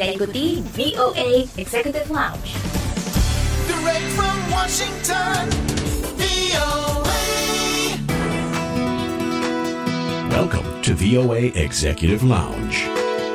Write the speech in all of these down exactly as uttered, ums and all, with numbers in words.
Anda ikuti V O A Executive Lounge. Direct from Washington, V O A. Welcome to V O A Executive Lounge.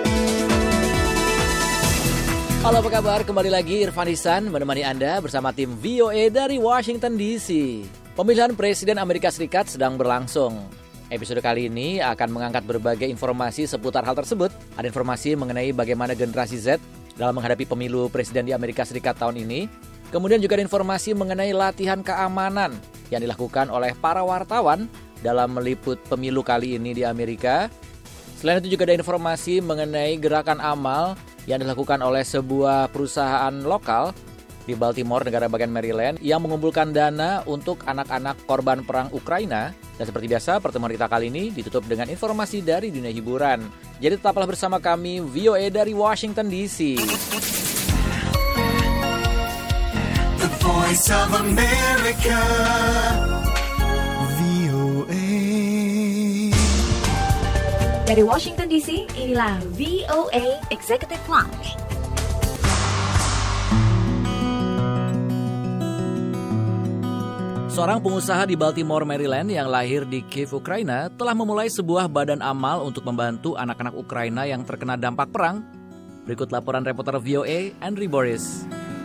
Halo, apa kabar? Kembali lagi Irfan Ihsan menemani Anda bersama tim V O A dari Washington D C. Pemilihan Presiden Amerika Serikat sedang berlangsung. Episode kali ini akan mengangkat berbagai informasi seputar hal tersebut. Ada informasi mengenai bagaimana generasi Z dalam menghadapi pemilu presiden di Amerika Serikat tahun ini. Kemudian juga ada informasi mengenai latihan keamanan yang dilakukan oleh para wartawan dalam meliput pemilu kali ini di Amerika. Selain itu juga ada informasi mengenai gerakan amal yang dilakukan oleh sebuah perusahaan lokal di Baltimore, negara bagian Maryland, yang mengumpulkan dana untuk anak-anak korban perang Ukraina. Dan seperti biasa, pertemuan kita kali ini ditutup dengan informasi dari dunia hiburan. Jadi tetaplah bersama kami V O A dari Washington D C. The Voice of America, V O A. Dari Washington D C, inilah V O A Executive Lounge. Seorang pengusaha di Baltimore, Maryland yang lahir di Kiev, Ukraina telah memulai sebuah badan amal untuk membantu anak-anak Ukraina yang terkena dampak perang. Berikut laporan reporter V O A, Andrew Boris.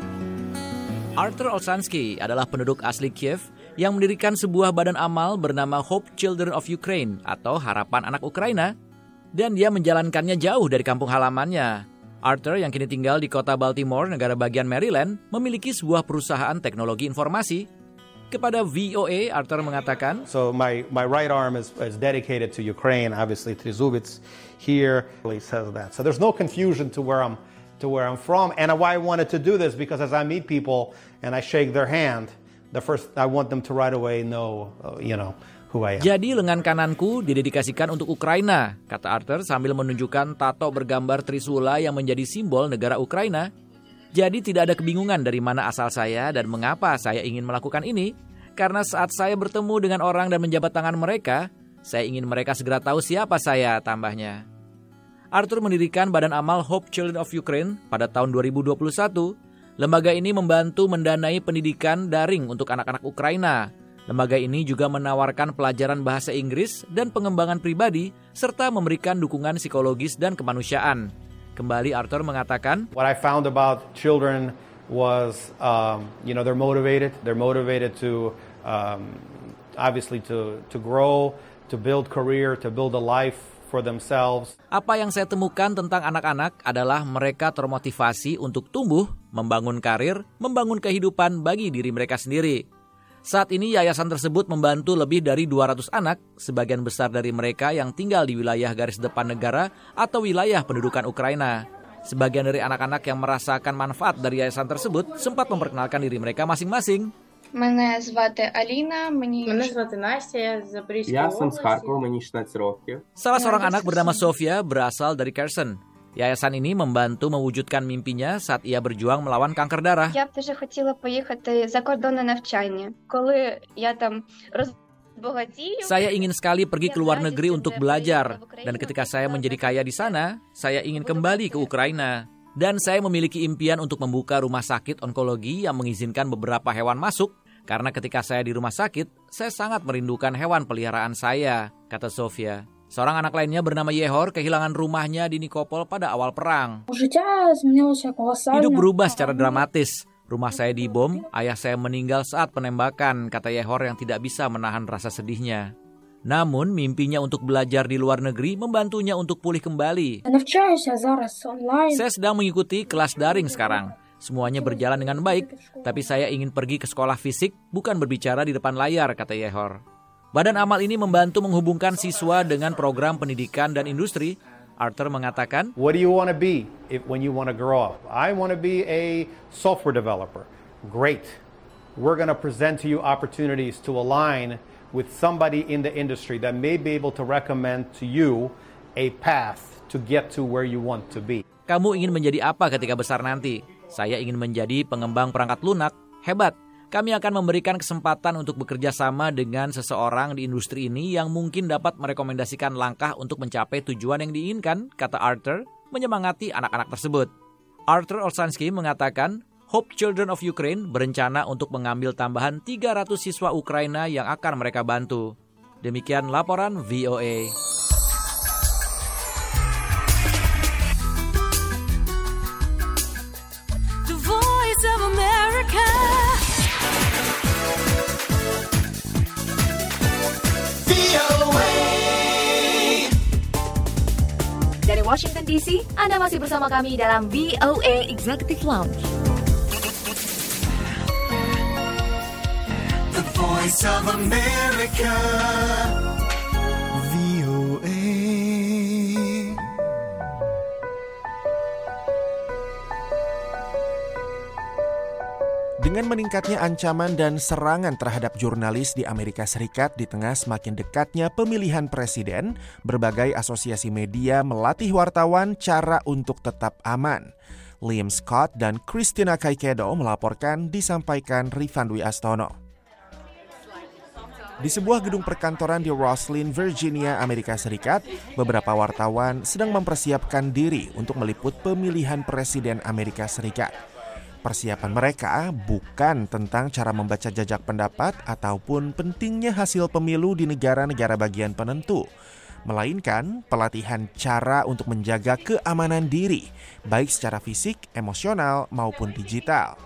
Arthur Olshansky adalah penduduk asli Kiev yang mendirikan sebuah badan amal bernama Hope Children of Ukraine atau Harapan Anak Ukraina, dan dia menjalankannya jauh dari kampung halamannya. Arthur yang kini tinggal di kota Baltimore, negara bagian Maryland, memiliki sebuah perusahaan teknologi informasi. Kepada V O A, Arthur mengatakan, So my, my right arm is, is dedicated to Ukraine, obviously Trezubets here really says that. So there's no confusion to where I'm to where I'm from, and why I wanted to do this because as I meet people and I shake their hand, the first I want them to right away know, uh, you know, who I am. Jadi lengan kananku didedikasikan untuk Ukraina, kata Arthur sambil menunjukkan tato bergambar Trisula yang menjadi simbol negara Ukraina. Jadi tidak ada kebingungan dari mana asal saya dan mengapa saya ingin melakukan ini. Karena saat saya bertemu dengan orang dan menjabat tangan mereka, saya ingin mereka segera tahu siapa saya, tambahnya. Arthur mendirikan Badan Amal Hope Children of Ukraine pada tahun dua ribu dua puluh satu. Lembaga ini membantu mendanai pendidikan daring untuk anak-anak Ukraina. Lembaga ini juga menawarkan pelajaran bahasa Inggris dan pengembangan pribadi, serta memberikan dukungan psikologis dan kemanusiaan. Kembali Arthur mengatakan, What I found about children was, um, you know, they're motivated. They're motivated to, um, obviously, to to grow, to build career, to build a life for themselves. Apa yang saya temukan tentang anak-anak adalah mereka termotivasi untuk tumbuh, membangun karir, membangun kehidupan bagi diri mereka sendiri. Saat ini yayasan tersebut membantu lebih dari dua ratus anak, sebagian besar dari mereka yang tinggal di wilayah garis depan negara atau wilayah pendudukan Ukraina. Sebagian dari anak-anak yang merasakan manfaat dari yayasan tersebut sempat memperkenalkan diri mereka masing-masing. Мене звати Аліна, мені Мене звати Настя, я з Запорізької Я сам з області. Харкова, мені шістнадцять років. Salah seorang anak bernama Sofia berasal dari Kherson. Yayasan ini membantu mewujudkan mimpinya saat ia berjuang melawan kanker darah. Я б дуже хотіла поїхати за кордон на навчання. Коли я там розбагатію, Saya ingin sekali pergi ke luar negeri untuk belajar, dan ketika saya menjadi kaya di sana, saya ingin kembali ke Ukraina. Dan saya memiliki impian untuk membuka rumah sakit onkologi yang mengizinkan beberapa hewan masuk, karena ketika saya di rumah sakit, saya sangat merindukan hewan peliharaan saya, kata Sofia. Seorang anak lainnya bernama Yehor kehilangan rumahnya di Nikopol pada awal perang. Hidup berubah secara dramatis. Rumah saya dibom, ayah saya meninggal saat penembakan, kata Yehor yang tidak bisa menahan rasa sedihnya. Namun mimpinya untuk belajar di luar negeri membantunya untuk pulih kembali. Saya sedang mengikuti kelas daring sekarang. Semuanya berjalan dengan baik, tapi saya ingin pergi ke sekolah fisik, bukan berbicara di depan layar, kata Yehor. Badan amal ini membantu menghubungkan siswa dengan program pendidikan dan industri. Arthur mengatakan, What do you want to be if, when you want to grow up? I want to be a software developer. Great. We're going to present to you opportunities to align with somebody in the industry that may be able to recommend to you a path to get to where you want to be. Kamu ingin menjadi apa ketika besar nanti? Saya ingin menjadi pengembang perangkat lunak. Hebat. Kami akan memberikan kesempatan untuk bekerja sama dengan seseorang di industri ini yang mungkin dapat merekomendasikan langkah untuk mencapai tujuan yang diinginkan, kata Arthur, menyemangati anak-anak tersebut. Arthur Olshansky mengatakan, Hope Children of Ukraine berencana untuk mengambil tambahan tiga ratus siswa Ukraina yang akan mereka bantu. Demikian laporan V O A. The Voice of America. V O A. Dari Washington D C, Anda masih bersama kami dalam V O A Executive Lounge. The Voice of America. V O A. Dengan meningkatnya ancaman dan serangan terhadap jurnalis di Amerika Serikat di tengah semakin dekatnya pemilihan presiden, berbagai asosiasi media melatih wartawan cara untuk tetap aman. Liam Scott dan Christina Caicedo melaporkan, disampaikan Rifan Dwi Astono. Di sebuah gedung perkantoran di Rosslyn, Virginia, Amerika Serikat, beberapa wartawan sedang mempersiapkan diri untuk meliput pemilihan presiden Amerika Serikat. Persiapan mereka bukan tentang cara membaca jajak pendapat ataupun pentingnya hasil pemilu di negara-negara bagian penentu, melainkan pelatihan cara untuk menjaga keamanan diri, baik secara fisik, emosional, maupun digital.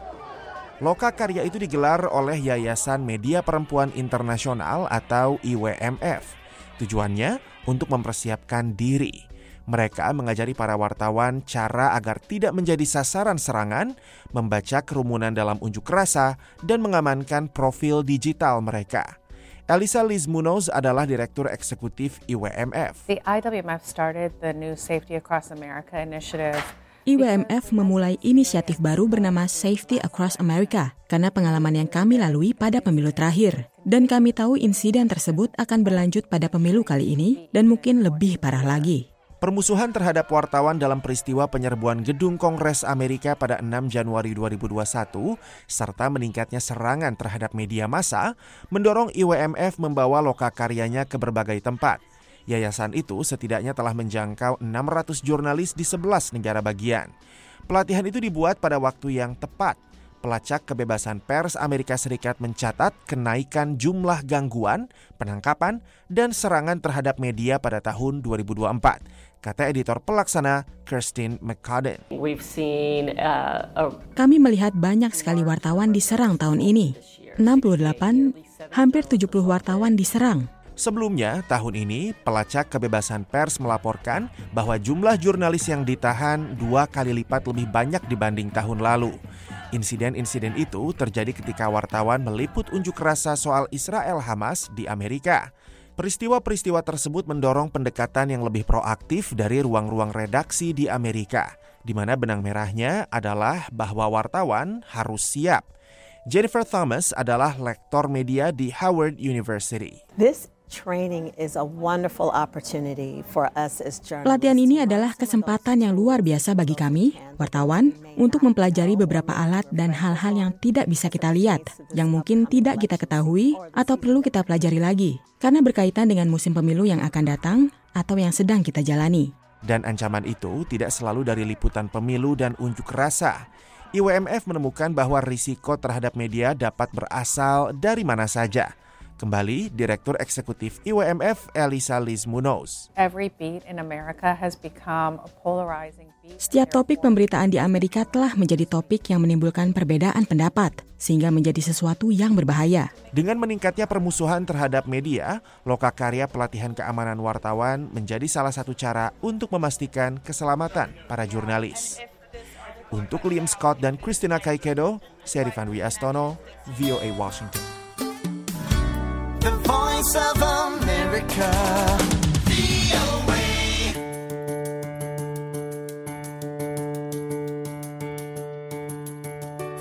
Loka karya itu digelar oleh Yayasan Media Perempuan Internasional atau I W M F. Tujuannya untuk mempersiapkan diri. Mereka mengajari para wartawan cara agar tidak menjadi sasaran serangan, membaca kerumunan dalam unjuk rasa, dan mengamankan profil digital mereka. Elisa Liz Munoz adalah Direktur Eksekutif I W M F. The I W M F started the new Safety Across America initiative. I W M F memulai inisiatif baru bernama Safety Across America karena pengalaman yang kami lalui pada pemilu terakhir. Dan kami tahu insiden tersebut akan berlanjut pada pemilu kali ini dan mungkin lebih parah lagi. Permusuhan terhadap wartawan dalam peristiwa penyerbuan gedung Kongres Amerika pada enam Januari dua ribu dua puluh satu serta meningkatnya serangan terhadap media massa mendorong I W M F membawa loka karyanya ke berbagai tempat. Yayasan itu setidaknya telah menjangkau enam ratus jurnalis di sebelas negara bagian. Pelatihan itu dibuat pada waktu yang tepat. Pelacak kebebasan pers Amerika Serikat mencatat kenaikan jumlah gangguan, penangkapan, dan serangan terhadap media pada tahun dua ribu dua puluh empat, kata editor pelaksana Kirsten McCudden. We've seen, uh, a... Kami melihat banyak sekali wartawan diserang tahun ini. enam puluh delapan, hampir tujuh puluh wartawan diserang. Sebelumnya, tahun ini, pelacak kebebasan pers melaporkan bahwa jumlah jurnalis yang ditahan dua kali lipat lebih banyak dibanding tahun lalu. Insiden-insiden itu terjadi ketika wartawan meliput unjuk rasa soal Israel-Hamas di Amerika. Peristiwa-peristiwa tersebut mendorong pendekatan yang lebih proaktif dari ruang-ruang redaksi di Amerika, di mana benang merahnya adalah bahwa wartawan harus siap. Jennifer Thomas adalah lektor media di Howard University. This training is a wonderful opportunity for us as journalists. Pelatihan ini adalah kesempatan yang luar biasa bagi kami, wartawan, untuk mempelajari beberapa alat dan hal-hal yang tidak bisa kita lihat, yang mungkin tidak kita ketahui atau perlu kita pelajari lagi, karena berkaitan dengan musim pemilu yang akan datang atau yang sedang kita jalani. Dan ancaman itu tidak selalu dari liputan pemilu dan unjuk rasa. I W M F menemukan bahwa risiko terhadap media dapat berasal dari mana saja. Kembali, Direktur Eksekutif I W M F, Elisa Liz Munoz. Every beat in America has become a polarizing beat. Setiap topik pemberitaan di Amerika telah menjadi topik yang menimbulkan perbedaan pendapat, sehingga menjadi sesuatu yang berbahaya. Dengan meningkatnya permusuhan terhadap media, lokakarya pelatihan keamanan wartawan menjadi salah satu cara untuk memastikan keselamatan para jurnalis. Untuk Liam Scott dan Christina Caicedo, saya Rifan Dwi Astono, V O A Washington. The Voice of America. V O A.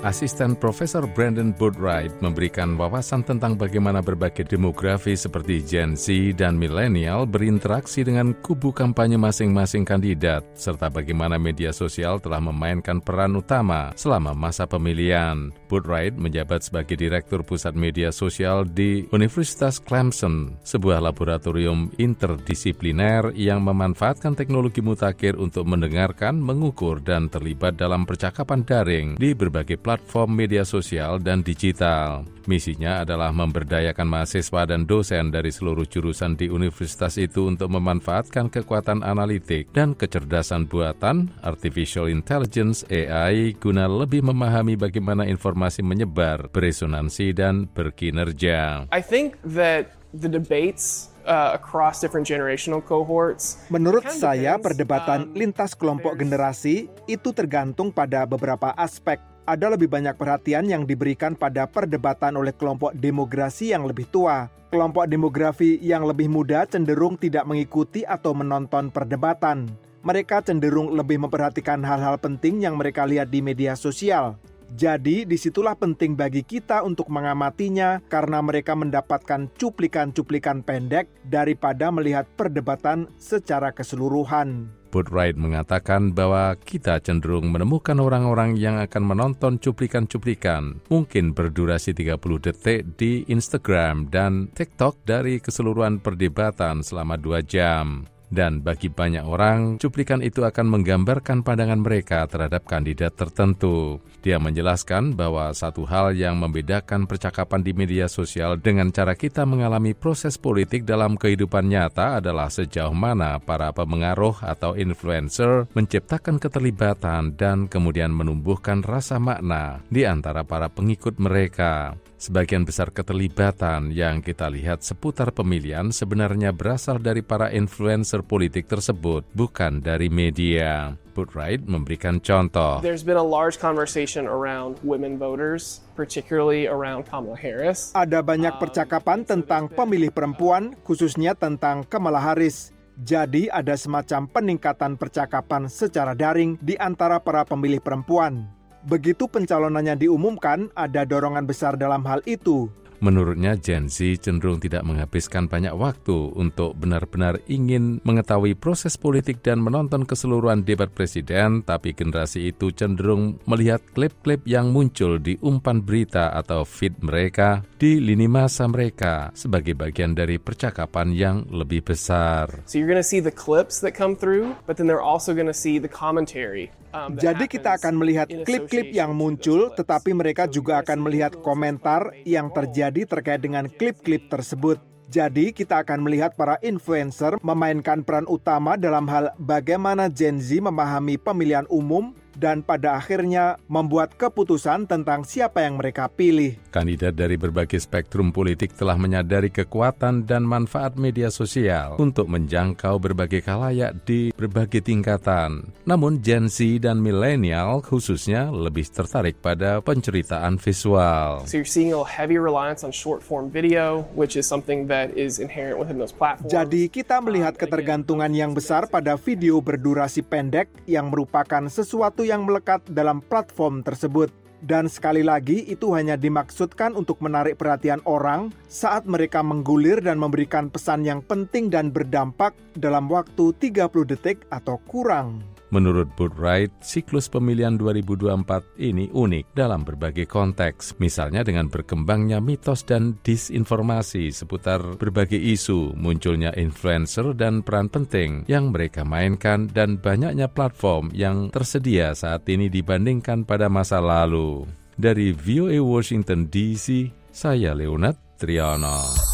asisten Profesor Brandon Boatwright memberikan wawasan tentang bagaimana berbagai demografi seperti Gen Z dan milenial berinteraksi dengan kubu kampanye masing-masing kandidat, serta bagaimana media sosial telah memainkan peran utama selama masa pemilihan. Boatwright menjabat sebagai Direktur Pusat Media Sosial di Universitas Clemson, sebuah laboratorium interdisipliner yang memanfaatkan teknologi mutakhir untuk mendengarkan, mengukur, dan terlibat dalam percakapan daring di berbagai platform media sosial dan digital. Misinya adalah memberdayakan mahasiswa dan dosen dari seluruh jurusan di universitas itu untuk memanfaatkan kekuatan analitik dan kecerdasan buatan, artificial intelligence A I, guna lebih memahami bagaimana informasi menyebar, beresonansi, dan berkinerja. I think that the debates uh, across different generational cohorts. Menurut saya, perdebatan lintas kelompok generasi itu tergantung pada beberapa aspek. Ada lebih banyak perhatian yang diberikan pada perdebatan oleh kelompok demografi yang lebih tua. Kelompok demografi yang lebih muda cenderung tidak mengikuti atau menonton perdebatan. Mereka cenderung lebih memperhatikan hal-hal penting yang mereka lihat di media sosial. Jadi, disitulah penting bagi kita untuk mengamatinya karena mereka mendapatkan cuplikan-cuplikan pendek daripada melihat perdebatan secara keseluruhan. Boatwright mengatakan bahwa kita cenderung menemukan orang-orang yang akan menonton cuplikan-cuplikan, mungkin berdurasi tiga puluh detik di Instagram dan TikTok dari keseluruhan perdebatan selama dua jam. Dan bagi banyak orang, cuplikan itu akan menggambarkan pandangan mereka terhadap kandidat tertentu. Dia menjelaskan bahwa satu hal yang membedakan percakapan di media sosial dengan cara kita mengalami proses politik dalam kehidupan nyata adalah sejauh mana para pemengaruh atau influencer menciptakan keterlibatan dan kemudian menumbuhkan rasa makna di antara para pengikut mereka. Sebagian besar keterlibatan yang kita lihat seputar pemilihan sebenarnya berasal dari para influencer politik tersebut, bukan dari media. Boatwright memberikan contoh. There's been a large conversation around women voters, particularly around Kamala Harris. Ada banyak percakapan tentang pemilih perempuan, khususnya tentang Kamala Harris. Jadi ada semacam peningkatan percakapan secara daring di antara para pemilih perempuan. Begitu pencalonannya diumumkan, ada dorongan besar dalam hal itu. Menurutnya, Gen Z cenderung tidak menghabiskan banyak waktu untuk benar-benar ingin mengetahui proses politik dan menonton keseluruhan debat presiden, tapi generasi itu cenderung melihat klip-klip yang muncul di umpan berita atau feed mereka di lini masa mereka sebagai bagian dari percakapan yang lebih besar. So you're going to see the clips that come through, but then they're also going to see the commentary. Um, Jadi kita akan melihat klip-klip yang muncul, tetapi mereka juga akan melihat komentar yang terjadi terkait dengan klip-klip tersebut. Jadi kita akan melihat para influencer memainkan peran utama dalam hal bagaimana Gen Z memahami pemilihan umum dan pada akhirnya membuat keputusan tentang siapa yang mereka pilih. Kandidat dari berbagai spektrum politik telah menyadari kekuatan dan manfaat media sosial untuk menjangkau berbagai khalayak di berbagai tingkatan. Namun Gen Z dan milenial khususnya lebih tertarik pada penceritaan visual. So you're seeing a heavy reliance on short form video, which is something that is inherent within those platforms. Jadi kita melihat ketergantungan yang besar pada video berdurasi pendek yang merupakan sesuatu yang melekat dalam platform tersebut. Dan sekali lagi itu hanya dimaksudkan untuk menarik perhatian orang saat mereka menggulir dan memberikan pesan yang penting dan berdampak dalam waktu tiga puluh detik atau kurang. Menurut Boatwright, siklus pemilihan dua ribu dua puluh empat ini unik dalam berbagai konteks, misalnya dengan berkembangnya mitos dan disinformasi seputar berbagai isu, munculnya influencer dan peran penting yang mereka mainkan, dan banyaknya platform yang tersedia saat ini dibandingkan pada masa lalu. Dari V O A Washington D C, saya Leonard Triano.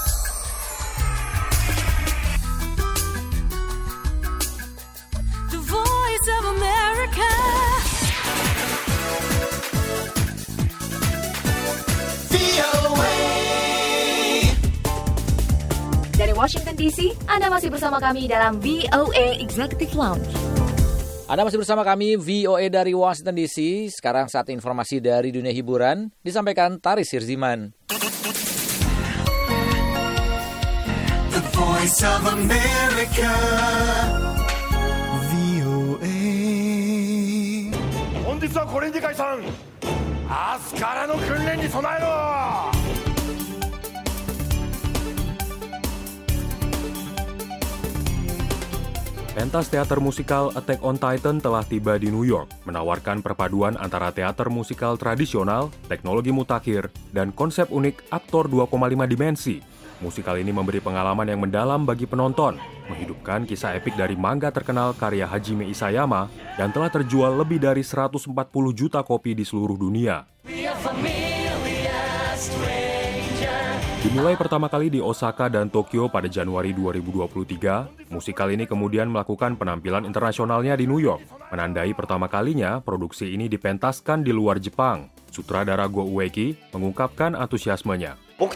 Dari Washington D C, Anda masih bersama kami dalam V O A Executive Lounge. Anda masih bersama kami V O A dari Washington D C. Sekarang saat informasi dari dunia hiburan disampaikan Taris Hirziman. The Voice of America, V O A. 本日はこれにて解散。 Pentas teater musikal Attack on Titan telah tiba di New York, menawarkan perpaduan antara teater musikal tradisional, teknologi mutakhir, dan konsep unik aktor dua koma lima dimensi. Musikal ini memberi pengalaman yang mendalam bagi penonton, menghidupkan kisah epik dari manga terkenal karya Hajime Isayama yang telah terjual lebih dari seratus empat puluh juta kopi di seluruh dunia. Dimulai pertama kali di Osaka dan Tokyo pada Januari dua ribu dua puluh tiga, musikal ini kemudian melakukan penampilan internasionalnya di New York. Menandai pertama kalinya, produksi ini dipentaskan di luar Jepang. Sutradara Go Ueki mengungkapkan antusiasmenya.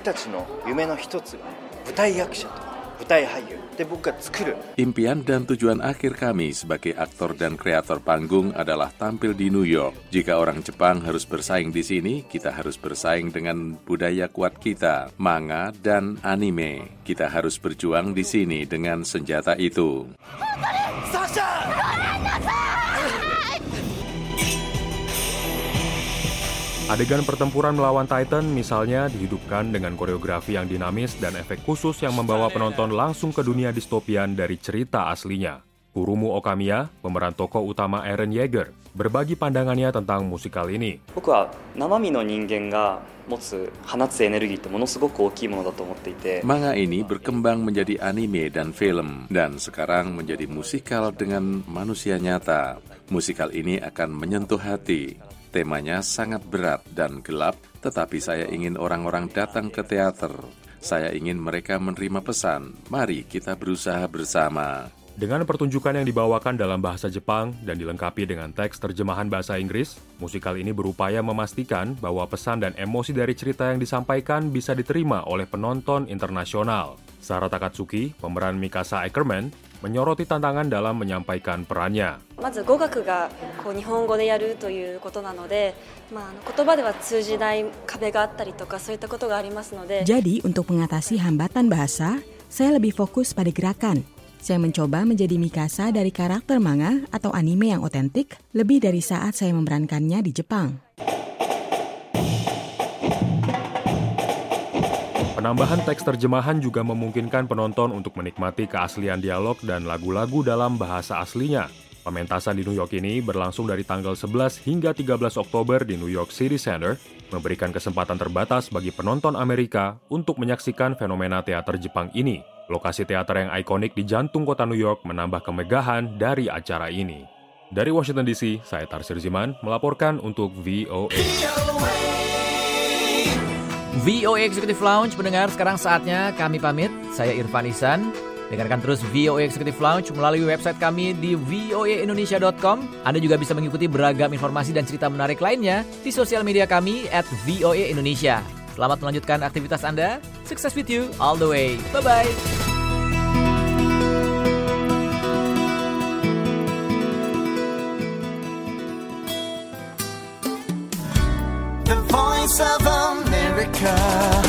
Impian dan tujuan akhir kami sebagai aktor dan kreator panggung adalah tampil di New York. Jika orang Jepang harus bersaing di sini, kita harus bersaing dengan budaya kuat kita, manga dan anime. Kita harus berjuang di sini dengan senjata itu. Adegan pertempuran melawan Titan misalnya dihidupkan dengan koreografi yang dinamis dan efek khusus yang membawa penonton langsung ke dunia distopian dari cerita aslinya. Kurumu Okamiya, pemeran tokoh utama Eren Yeager, berbagi pandangannya tentang musikal ini. Manga ini berkembang menjadi anime dan film, dan sekarang menjadi musikal dengan manusia nyata. Musikal ini akan menyentuh hati. Temanya sangat berat dan gelap, tetapi saya ingin orang-orang datang ke teater. Saya ingin mereka menerima pesan, mari kita berusaha bersama. Dengan pertunjukan yang dibawakan dalam bahasa Jepang dan dilengkapi dengan teks terjemahan bahasa Inggris, musikal ini berupaya memastikan bahwa pesan dan emosi dari cerita yang disampaikan bisa diterima oleh penonton internasional. Sarah Takatsuki, pemeran Mikasa Ackerman, menyoroti tantangan dalam menyampaikan perannya. Jadi, untuk mengatasi hambatan bahasa, saya lebih fokus pada gerakan. Saya mencoba menjadi Mikasa dari karakter manga atau anime yang otentik lebih dari saat saya memerankannya di Jepang. Penambahan teks terjemahan juga memungkinkan penonton untuk menikmati keaslian dialog dan lagu-lagu dalam bahasa aslinya. Pementasan di New York ini berlangsung dari tanggal sebelas hingga tiga belas Oktober di New York City Center, memberikan kesempatan terbatas bagi penonton Amerika untuk menyaksikan fenomena teater Jepang ini. Lokasi teater yang ikonik di jantung kota New York menambah kemegahan dari acara ini. Dari Washington D C, saya Tarsir Ziman melaporkan untuk V O A. V O A Executive Lounge, pendengar, sekarang saatnya kami pamit. Saya Irfan Ihsan. Dengarkan terus V O A Executive Lounge melalui website kami di v o a indonesia dot com. Anda juga bisa mengikuti beragam informasi dan cerita menarik lainnya di sosial media kami at V O A Indonesia. Selamat melanjutkan aktivitas Anda. Success with you all the way. Bye-bye. The Voice of America.